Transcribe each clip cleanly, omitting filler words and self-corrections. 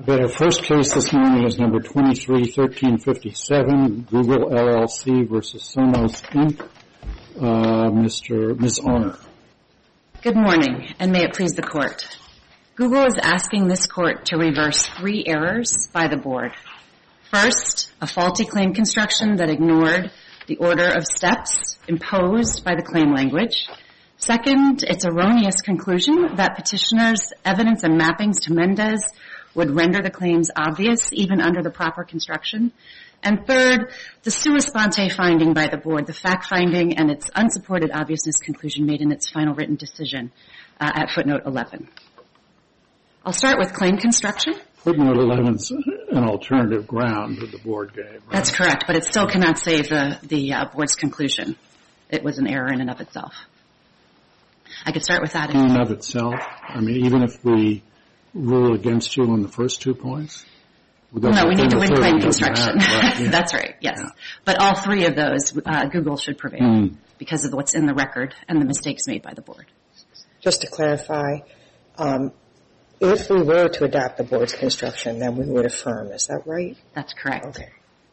Okay, our first case this morning is number 23-1357, Google LLC versus Sonos Inc. Ms. Arner. Good morning, and may it please the Court. Google is asking this Court to reverse 3 errors by the Board. First, a faulty claim construction that ignored the order of steps imposed by the claim language. Second, its erroneous conclusion that petitioners' evidence and mappings to Mendez would render the claims obvious even under the proper construction. And third, the sua sponte finding by the Board, the fact finding and its unsupported obviousness conclusion made in its final written decision at footnote 11. I'll start with claim construction. Footnote 11 is an alternative ground that the Board gave. Right? That's correct, but it still cannot save the Board's conclusion. It was an error in and of itself. I could start with that. In and of itself? I mean, even if we rule against you on the first 2 points? No, we need to win claim construction. Right, yeah. That's right, yes. Yeah. But all 3 of those, Google should prevail because of what's in the record and the mistakes made by the Board. Just to clarify, if we were to adopt the Board's construction, then we would affirm. Is that right? That's correct. Okay.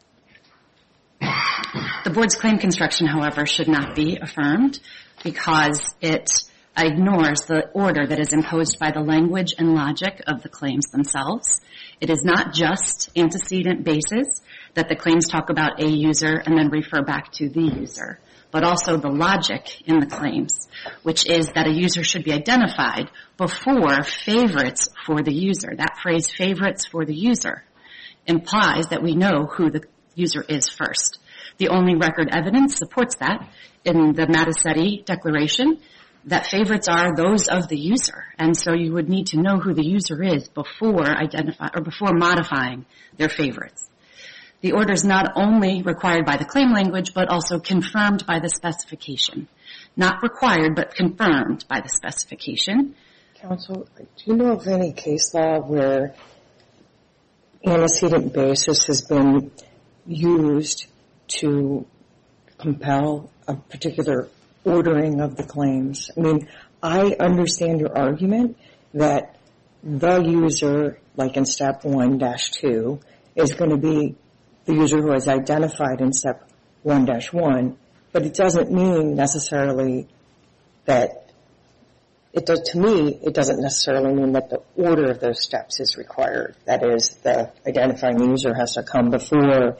The Board's claim construction, however, should not be affirmed because it ignores the order that is imposed by the language and logic of the claims themselves. It is not just antecedent basis that the claims talk about a user and then refer back to the user, but also the logic in the claims, which is that a user should be identified before favorites for the user. That phrase, favorites for the user, implies that we know who the user is first. The only record evidence supports that in the Mattacetti Declaration, that favorites are those of the user. And so you would need to know who the user is before modifying their favorites. The order is not only required by the claim language, but also confirmed by the specification. Not required, but confirmed by the specification. Counsel, do you know of any case law where antecedent basis has been used to compel a particular ordering of the claims? I mean, I understand your argument that the user, like in step 1-2, is going to be the user who is identified in step 1-1, but it doesn't mean necessarily that it doesn't necessarily mean that the order of those steps is required. That is, the identifying user has to come before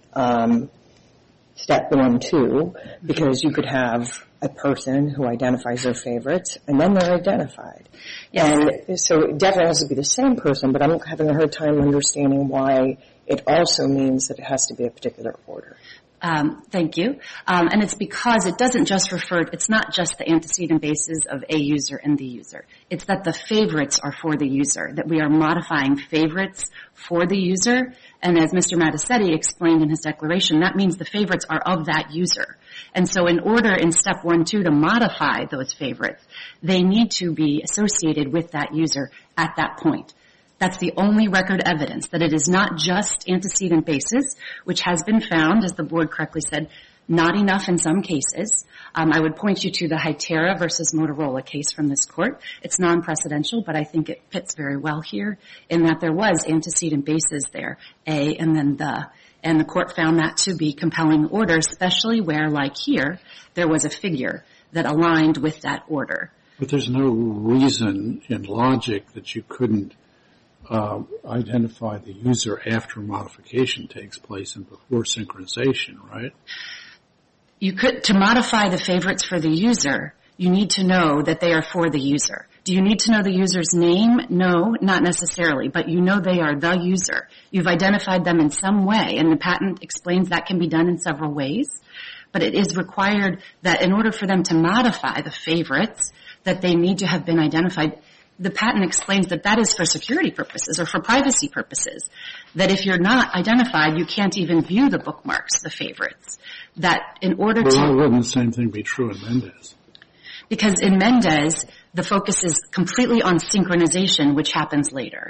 step 1-2, because you could have a person who identifies their favorites, and then they're identified. Yes. And so it definitely has to be the same person, but I'm having a hard time understanding why it also means that it has to be a particular order. Thank you. And it's because it doesn't just it's not just the antecedent basis of a user and the user. It's that the favorites are for the user, that we are modifying favorites for the user. And as Mr. Mattacetti explained in his declaration, that means the favorites are of that user. And so in order in step 1-2 to modify those favorites, they need to be associated with that user at that point. That's the only record evidence, that it is not just antecedent basis, which has been found, as the Board correctly said, not enough in some cases. I would point you to the Hytera versus Motorola case from this court. It's non-precedential, but I think it fits very well here in that there was antecedent basis there, A and then the. And the court found that to be compelling order, especially where, like here, there was a figure that aligned with that order. But there's no reason in logic that you couldn't identify the user after modification takes place and before synchronization, right? You could, to modify the favorites for the user, you need to know that they are for the user. Do you need to know the user's name? No, not necessarily, but you know they are the user. You've identified them in some way, and the patent explains that can be done in several ways. But it is required that in order for them to modify the favorites, that they need to have been identified. The patent explains that that is for security purposes or for privacy purposes, that if you're not identified, you can't even view the bookmarks, the favorites. That in order to... Well, why wouldn't the same thing be true in Mendez? Because in Mendez, the focus is completely on synchronization, which happens later.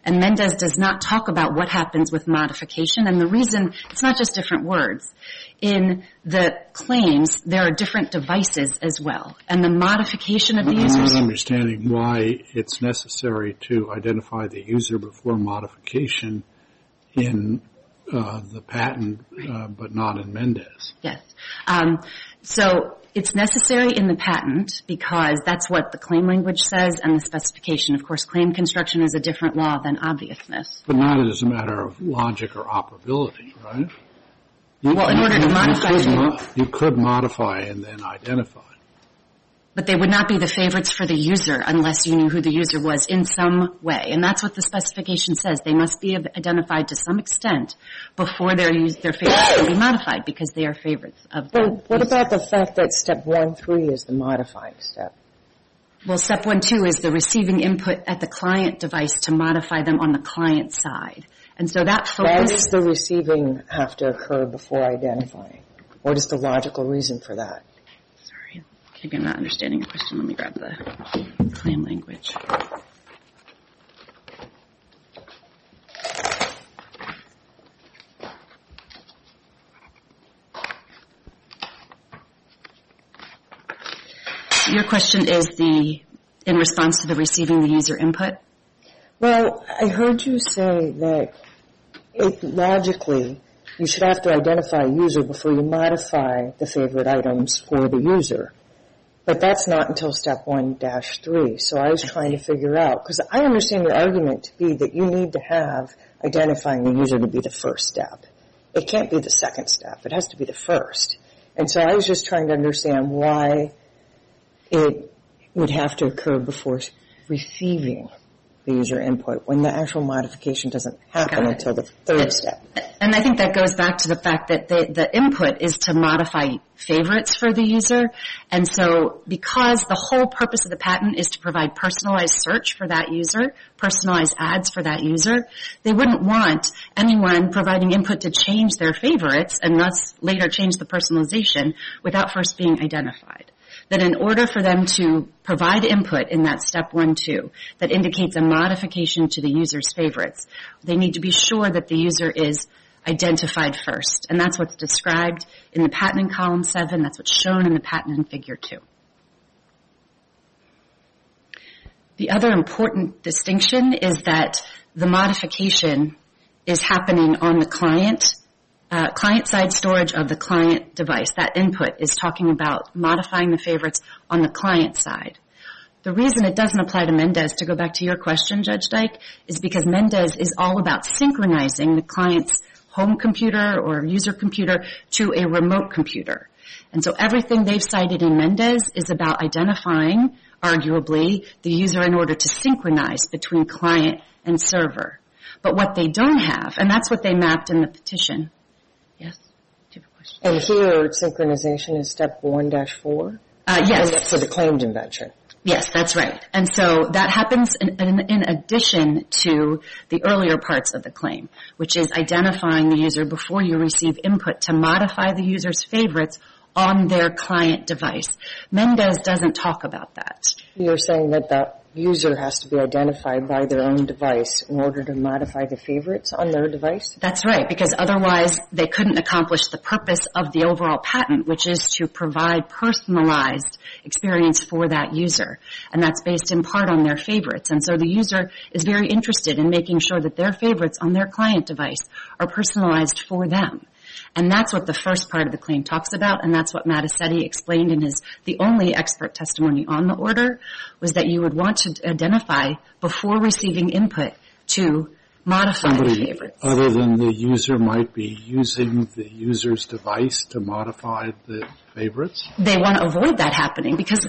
And Mendez does not talk about what happens with modification. And the reason, it's not just different words. In the claims, there are different devices as well. And the modification of the user... I'm not understanding why it's necessary to identify the user before modification in the patent, but not in Mendez. Yes. So it's necessary in the patent because that's what the claim language says and the specification. Of course, claim construction is a different law than obviousness. But not as a matter of logic or operability, right? Well, in order to modify... You could modify and then identify. But they would not be the favorites for the user unless you knew who the user was in some way. And that's what the specification says. They must be identified to some extent before their favorites can be modified because they are favorites of the user. What about the fact that step 1-3 is the modifying step? Well, step 1-2 is the receiving input at the client device to modify them on the client side. And so that focus... Why does the receiving have to occur before identifying? What is the logical reason for that? Sorry, maybe I'm not understanding your question. Let me grab the claim language. Your question is in response to the receiving the user input? Well, I heard you say that logically you should have to identify a user before you modify the favorite items for the user. But that's not until step 1-3. So I was trying to figure out, because I understand your argument to be that you need to have identifying the user to be the first step. It can't be the second step. It has to be the first. And so I was just trying to understand why it would have to occur before receiving the user input when the actual modification doesn't happen until the third step. And I think that goes back to the fact that the input is to modify favorites for the user. And so because the whole purpose of the patent is to provide personalized search for that user, personalized ads for that user, they wouldn't want anyone providing input to change their favorites and thus later change the personalization without first being identified. That in order for them to provide input in that step 1-2 that indicates a modification to the user's favorites, they need to be sure that the user is identified first. And that's what's described in the patent in column 7. That's what's shown in the patent in figure 2. The other important distinction is that the modification is happening on the client-side storage of the client device. That input is talking about modifying the favorites on the client side. The reason it doesn't apply to Mendez, to go back to your question, Judge Dyke, is because Mendez is all about synchronizing the client's home computer or user computer to a remote computer. And so everything they've cited in Mendez is about identifying, arguably, the user in order to synchronize between client and server. But what they don't have, and that's what they mapped in the petition. Yes? Do you have a question? And here, synchronization is step 1-4? Yes. For the claimed invention. Yes, that's right. And so that happens in addition to the earlier parts of the claim, which is identifying the user before you receive input to modify the user's favorites on their client device. Mendez doesn't talk about that. You're saying that the user has to be identified by their own device in order to modify the favorites on their device? That's right, because otherwise they couldn't accomplish the purpose of the overall patent, which is to provide personalized experience for that user. And that's based in part on their favorites. And so the user is very interested in making sure that their favorites on their client device are personalized for them. And that's what the first part of the claim talks about, and that's what Mattacetti explained in the only expert testimony on the order, was that you would want to identify before receiving input to modify the favorites. Other than the user might be using the user's device to modify the favorites? They want to avoid that happening because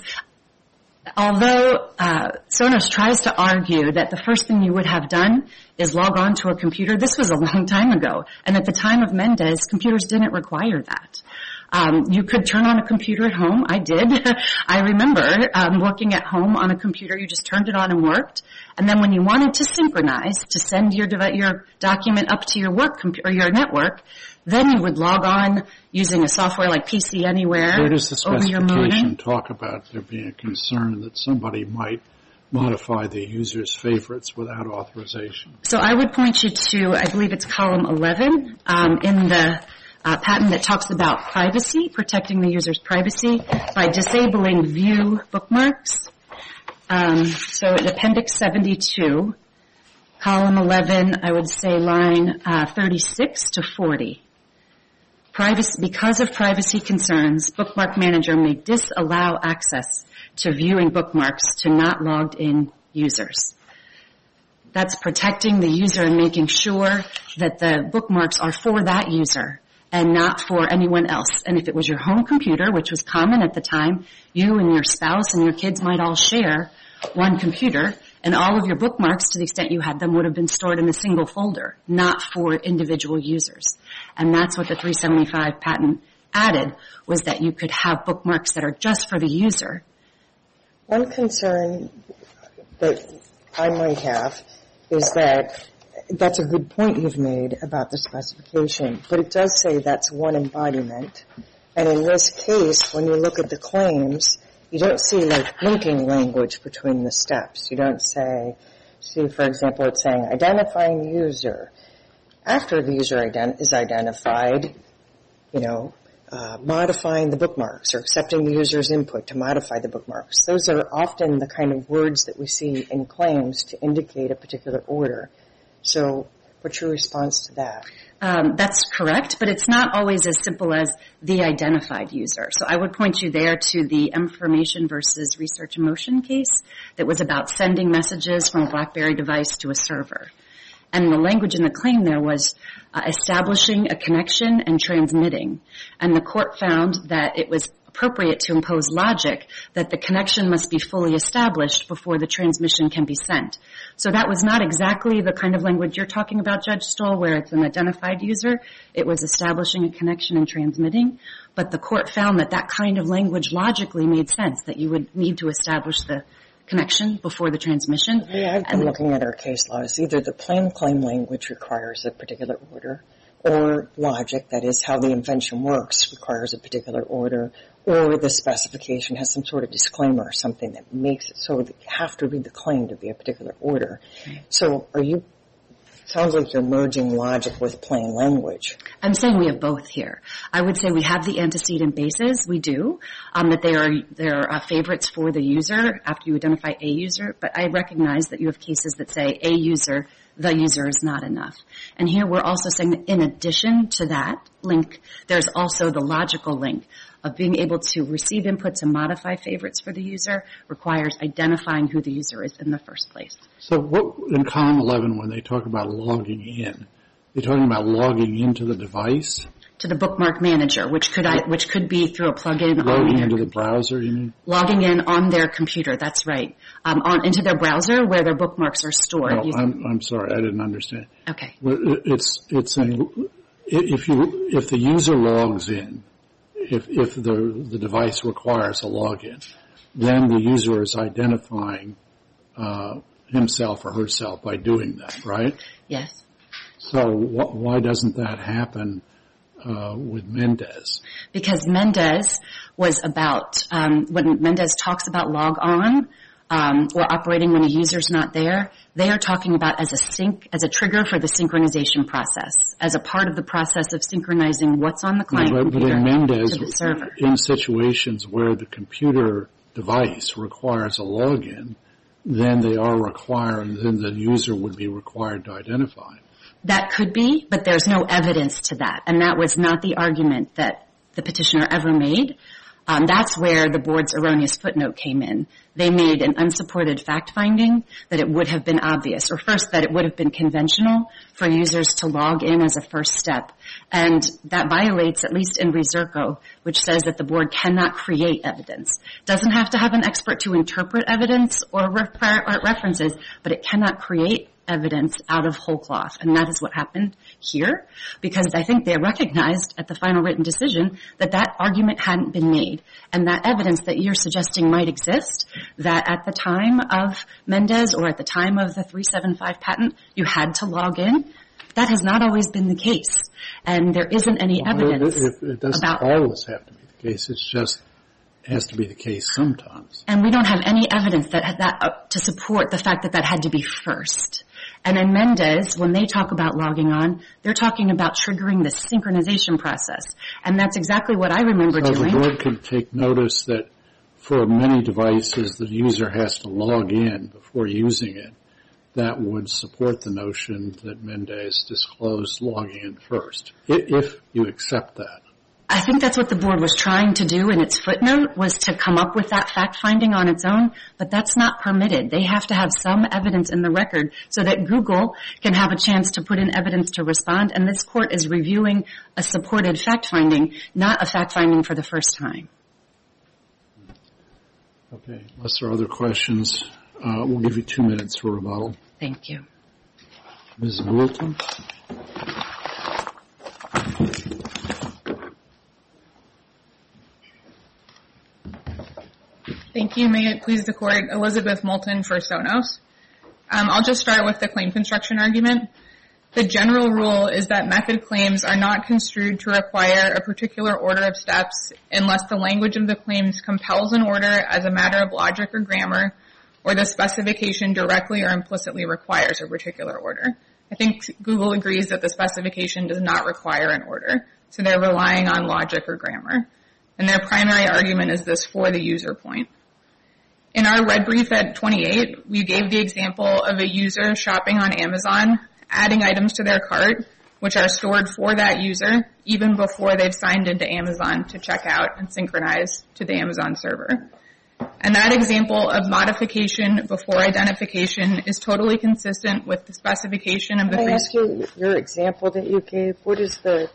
although Sonos tries to argue that the first thing you would have done is log on to a computer, this was a long time ago. And at the time of Mendez, computers didn't require that. You could turn on a computer at home. I did. I remember working at home on a computer. You just turned it on and worked. And then when you wanted to synchronize, to send your document up to your work or your network, then you would log on using a software like PC Anywhere. Where does the specification talk about there being a concern that somebody might modify the user's favorites without authorization? So I would point you to, I believe it's column 11 in the patent that talks about privacy, protecting the user's privacy by disabling view bookmarks. So in Appendix 72, column 11, I would say line 36 to 40. Because of privacy concerns, Bookmark Manager may disallow access to viewing bookmarks to not logged in users. That's protecting the user and making sure that the bookmarks are for that user and not for anyone else. And if it was your home computer, which was common at the time, you and your spouse and your kids might all share one computer, and all of your bookmarks, to the extent you had them, would have been stored in a single folder, not for individual users. And that's what the 375 patent added, was that you could have bookmarks that are just for the user. One concern that I might have is that that's a good point you've made about the specification, but it does say that's one embodiment. And in this case, when you look at the claims, you don't see like linking language between the steps. You don't see, for example, it's saying identifying user. After the user is identified, modifying the bookmarks or accepting the user's input to modify the bookmarks. Those are often the kind of words that we see in claims to indicate a particular order. So what's your response to that? That's correct, but it's not always as simple as the identified user. So I would point you there to the Information versus Research Emotion case that was about sending messages from a BlackBerry device to a server. And the language in the claim there was establishing a connection and transmitting. And the court found that it was appropriate to impose logic that the connection must be fully established before the transmission can be sent. So that was not exactly the kind of language you're talking about, Judge Stoll, where it's an identified user. It was establishing a connection and transmitting. But the court found that that kind of language logically made sense, that you would need to establish the connection before the transmission. Yeah, I've been looking at our case laws. Either the plain claim language requires a particular order, or logic, that is how the invention works, requires a particular order, or the specification has some sort of disclaimer or something that makes it so that you have to read the claim to be a particular order. Okay. So sounds like you're merging logic with plain language. I'm saying we have both here. I would say we have the antecedent bases. We do. That they are favorites for the user after you identify a user. But I recognize that you have cases that say a user, the user is not enough. And here we're also saying that in addition to that link, there's also the logical link of being able to receive input to modify favorites for the user requires identifying who the user is in the first place. So what, in column 11, when they talk about logging in, they're talking about logging into the device? To the Bookmark Manager, which could be through a plugin. Logging into the browser, you mean? Logging in on their computer, that's right. Into their browser where their bookmarks are stored. No, I'm sorry, I didn't understand. Okay. It's saying if the user logs in, if the device requires a login, then the user is identifying himself or herself by doing that, right? Yes. So why doesn't that happen with Mendez? Because Mendez was about, when Mendez talks about log on, or operating when a user's not there, they are talking about as a trigger for the synchronization process, as a part of the process of synchronizing what's on the client computer in Mendez, to the server. In situations where the computer device requires a login, then they are required, then the user would be required to identify. That could be, but there's no evidence to that, and that was not the argument that the petitioner ever made. That's where the board's erroneous footnote came in. They made an unsupported fact-finding that it would have been obvious, or first, that it would have been conventional for users to log in as a first step. And that violates, at least in Reserco, which says that the board cannot create evidence. Doesn't have to have an expert to interpret evidence or references, but it cannot create evidence out of whole cloth. And that is what happened here, because I think they recognized at the final written decision that that argument hadn't been made. And that evidence that you're suggesting might exist, that at the time of Mendez or at the time of the 375 patent, you had to log in, that has not always been the case. And there isn't any evidence It doesn't always have to be the case. It's just has to be the case sometimes. And we don't have any evidence that to support the fact that that had to be first. And in Mendez, when they talk about logging on, they're talking about triggering the synchronization process. And that's exactly what I remember doing. So the board could take notice that for many devices, the user has to log in before using it. That would support the notion that Mendez disclosed logging in first, if you accept that. I think that's what the board was trying to do in its footnote, was to come up with that fact-finding on its own, but that's not permitted. They have to have some evidence in the record so that Google can have a chance to put in evidence to respond, and this court is reviewing a supported fact-finding, not a fact-finding for the first time. Okay. Unless there are other questions, we'll give you 2 minutes for rebuttal. Thank you. Ms. Moulton? Thank you. May it please the Court. Elizabeth Moulton for Sonos. I'll just start with the claim construction argument. The general rule is that method claims are not construed to require a particular order of steps unless the language of the claims compels an order as a matter of logic or grammar, or the specification directly or implicitly requires a particular order. I think Google agrees that the specification does not require an order, so they're relying on logic or grammar. And their primary argument is this for the user point. In our red brief at 28, we gave the example of a user shopping on Amazon, adding items to their cart, which are stored for that user, even before they've signed into Amazon to check out and synchronize to the Amazon server. And that example of modification before identification is totally consistent with the specification of the... Can I ask you, your example that you gave, what is the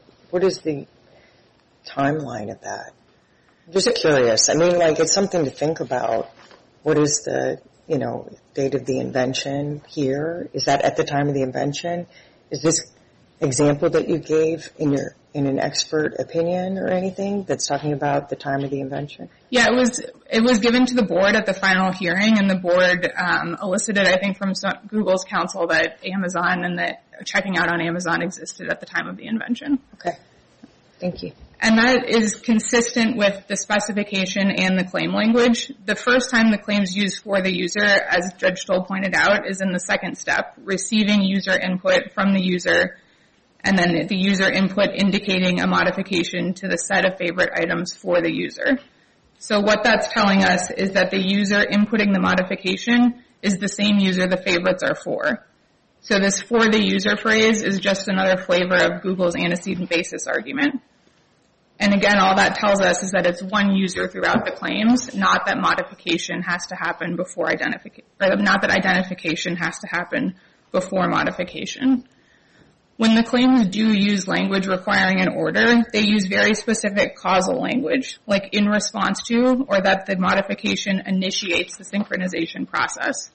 timeline of that? I'm just curious. I mean, like, it's something to think about. What is the, date of the invention here? Is that at the time of the invention? Is this example that you gave in an expert opinion or anything that's talking about the time of the invention? Yeah, it was given to the board at the final hearing, and the board elicited, I think, from Google's counsel that Amazon and that checking out on Amazon existed at the time of the invention. Okay. Thank you. And that is consistent with the specification and the claim language. The first time the claim's used for the user, as Judge Stoll pointed out, is in the second step, receiving user input from the user, and then the user input indicating a modification to the set of favorite items for the user. So what that's telling us is that the user inputting the modification is the same user the favorites are for. So this for the user phrase is just another flavor of Google's antecedent basis argument. And again, all that tells us is that it's one user throughout the claims, not that modification has to happen before identification, or not that identification has to happen before modification. When the claims do use language requiring an order, they use very specific causal language, like in response to, or that the modification initiates the synchronization process.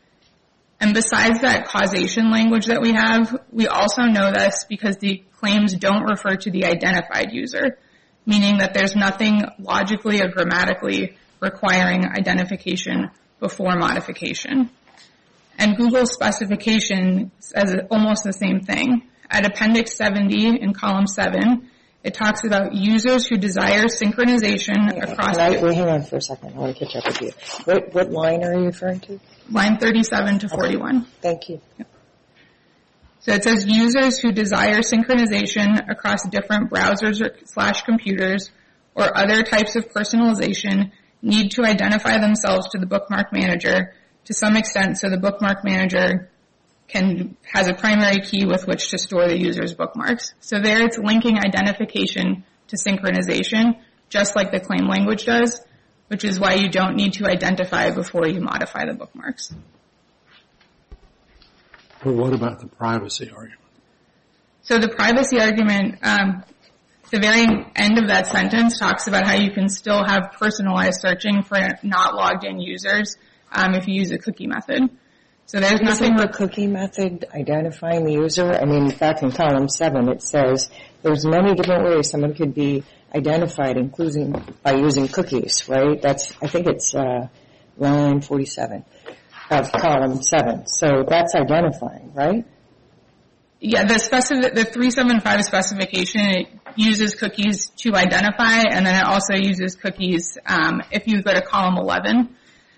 And besides that causation language that we have, we also know this because the claims don't refer to the identified user, meaning that there's nothing logically or grammatically requiring identification before modification. And Google's specification says almost the same thing. At Appendix 70 in Column 7, it talks about users who desire synchronization across... Wait, hang on for a second. I want to catch up with you. What line are you referring to? Line 37 to 41. Okay. Thank you. Yep. So it says users who desire synchronization across different browsers / computers or other types of personalization need to identify themselves to the bookmark manager to some extent so the bookmark manager has a primary key with which to store the user's bookmarks. So there it's linking identification to synchronization, just like the claim language does, which is why you don't need to identify before you modify the bookmarks. But what about the privacy argument? So the privacy argument, the very end of that sentence talks about how you can still have personalized searching for not logged in users if you use a cookie method. So there's nothing... the cookie method identifying the user? I mean, back in Column 7 it says there's many different ways someone could be identified, including by using cookies, right? I think it's line 47 of Column 7. So that's identifying, right? Yeah, the 375 specification, it uses cookies to identify, and then it also uses cookies if you go to column 11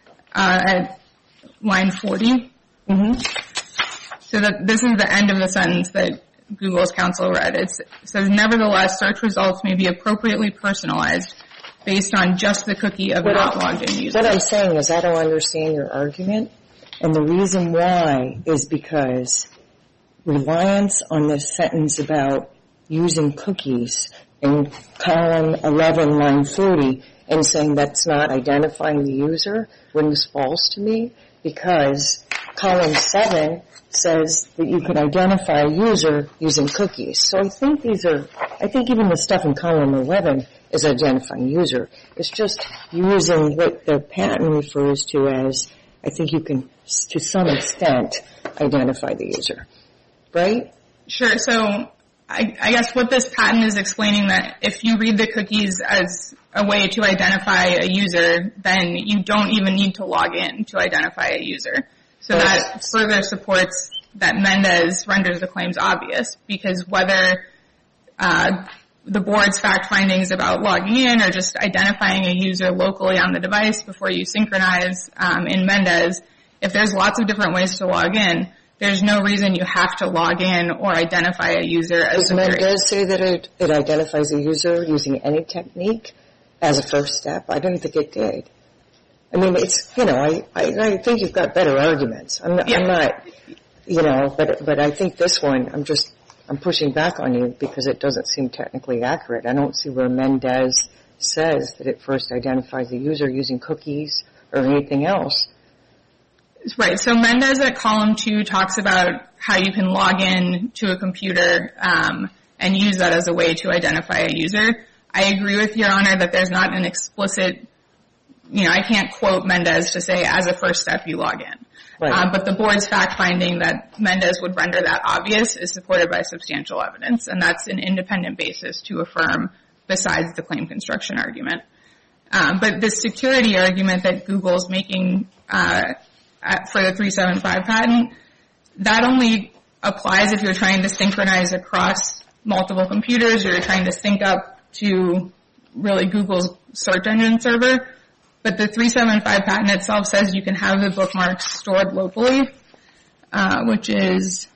at line 40. Mm-hmm. So that this is the end of the sentence that Google's counsel read. It says, nevertheless, search results may be appropriately personalized based on just the cookie of not logged in user. What I'm saying is I don't understand your argument, and the reason why is because reliance on this sentence about using cookies in column 11, line 40, and saying that's not identifying the user rings false to me, because column 7 says that you can identify a user using cookies. So I think even the stuff in column 11 is identifying user. It's just using what the patent refers to as, I think you can, to some extent, identify the user. Right? Sure. So I guess what this patent is explaining, that if you read the cookies as a way to identify a user, then you don't even need to log in to identify a user. So that further supports that Mendez renders the claims obvious, because whether the board's fact findings about logging in or just identifying a user locally on the device before you synchronize in Mendez, if there's lots of different ways to log in, there's no reason you have to log in or identify a user as Does Mendez say that it identifies a user using any technique as a first step? I don't think it did. I mean, it's, I think you've got better arguments. I'm not, but I think this one, I'm pushing back on you because it doesn't seem technically accurate. I don't see where Mendez says that it first identifies the user using cookies or anything else. Right. So Mendez at column 2 talks about how you can log in to a computer and use that as a way to identify a user. I agree with Your Honor that there's not an explicit, I can't quote Mendez to say as a first step you log in. Right. But the board's fact finding that Mendez would render that obvious is supported by substantial evidence, and that's an independent basis to affirm besides the claim construction argument. But the security argument that Google's making for the 375 patent, that only applies if you're trying to synchronize across multiple computers or you're trying to sync up to really Google's search engine server. But the 375 patent itself says you can have the bookmarks stored locally, which is,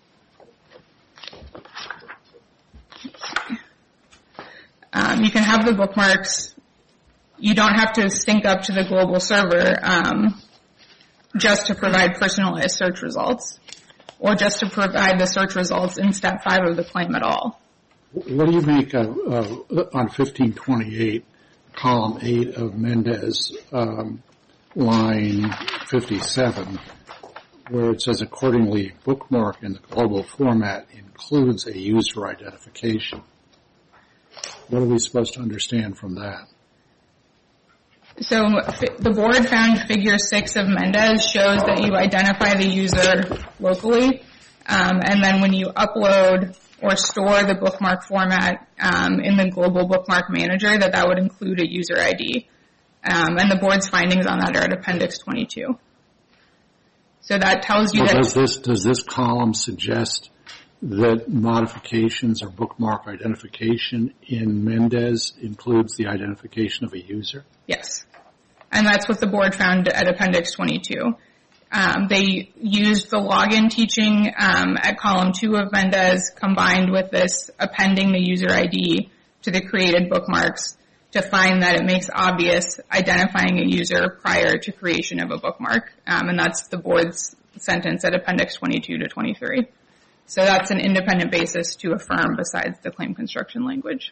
you can have the bookmarks, you don't have to sync up to the global server just to provide personalized search results, or just to provide the search results in step 5 of the claim at all. What do you make of on 1528, column 8 of Mendez, line 57, where it says, accordingly, bookmark in the global format includes a user identification? What are we supposed to understand from that? So the board found figure 6 of Mendez shows that you identify the user locally, and then when you upload or store the bookmark format in the global bookmark manager, that would include a user ID. And the board's findings on that are at Appendix 22. So that tells you that... Does this column suggest that modifications or bookmark identification in Mendez includes the identification of a user? Yes. And that's what the board found at Appendix 22. They used the login teaching at column 2 of Mendez combined with this appending the user ID to the created bookmarks to find that it makes obvious identifying a user prior to creation of a bookmark. And that's the board's sentence at Appendix 22 to 23. So that's an independent basis to affirm besides the claim construction language.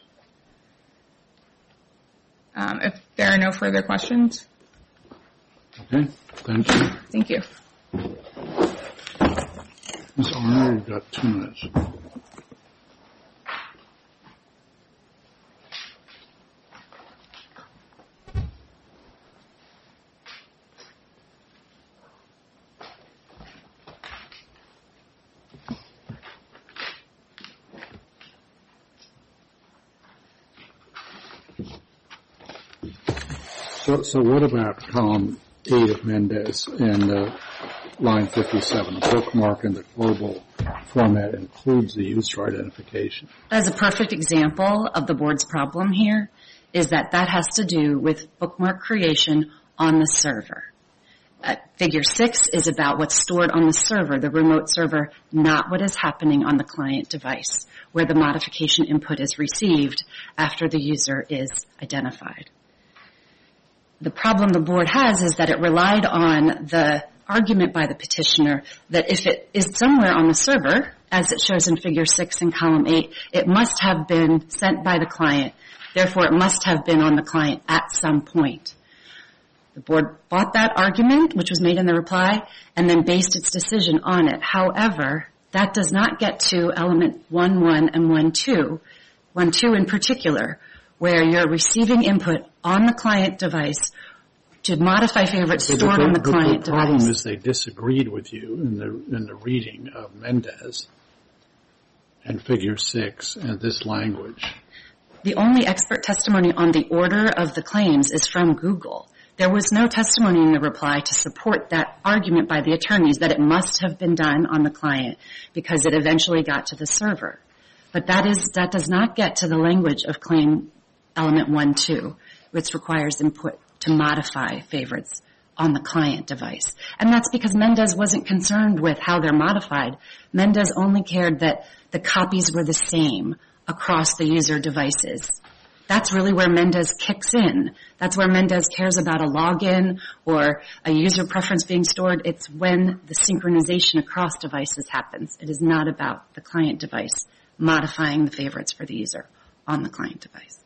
If there are no further questions. Okay, thank you. Thank you. Ms. Arner, you've got 2 minutes. So what about column 8 of Mendez and line 57, a bookmark in the global format includes the user identification. As a perfect example of the board's problem here is that has to do with bookmark creation on the server. Figure 6 is about what's stored on the server, the remote server, not what is happening on the client device, where the modification input is received after the user is identified. The problem the board has is that it relied on the argument by the petitioner that if it is somewhere on the server, as it shows in Figure 6 in Column 8, it must have been sent by the client. Therefore, it must have been on the client at some point. The board bought that argument, which was made in the reply, and then based its decision on it. However, that does not get to element 1.1 and 1.2, 1.2 in particular, where you're receiving input on the client device to modify favorites stored on the client device. The problem is they disagreed with you in the reading of Mendez and Figure 6 and this language. The only expert testimony on the order of the claims is from Google. There was no testimony in the reply to support that argument by the attorneys that it must have been done on the client because it eventually got to the server. But that does not get to the language of claim element 1.2, which requires input to modify favorites on the client device. And that's because Mendez wasn't concerned with how they're modified. Mendez only cared that the copies were the same across the user devices. That's really where Mendez kicks in. That's where Mendez cares about a login or a user preference being stored. It's when the synchronization across devices happens. It is not about the client device modifying the favorites for the user on the client device.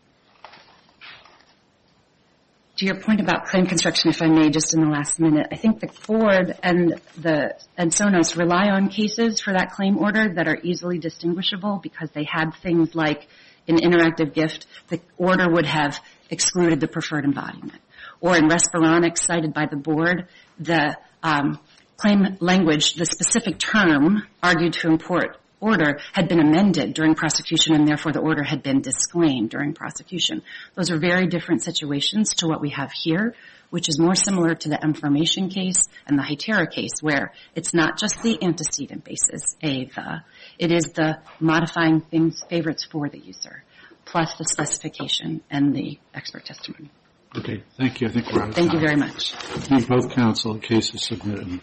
To your point about claim construction, if I may, just in the last minute, I think the Ford and Sonos rely on cases for that claim order that are easily distinguishable because they had things like in interactive gift, the order would have excluded the preferred embodiment. Or in Respironics cited by the board, the claim language, the specific term argued to import order had been amended during prosecution and therefore the order had been disclaimed during prosecution. Those are very different situations to what we have here, which is more similar to the information case and the Hytera case where it's not just the antecedent basis, it is the modifying favorites for the user, plus the specification and the expert testimony. Okay, thank you. I think we're out of time. Thank you very much. Thank both counsel. The case is submitted.